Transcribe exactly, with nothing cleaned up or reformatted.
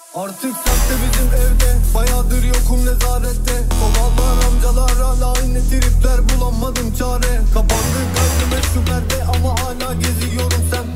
Artık sen de bizim evde, bayağıdır yokum nezarette. Babalar amcalar hala aynı tripler, bulamadım çare. Kapandı gayrimeşru perde ama hala geziyorum sen.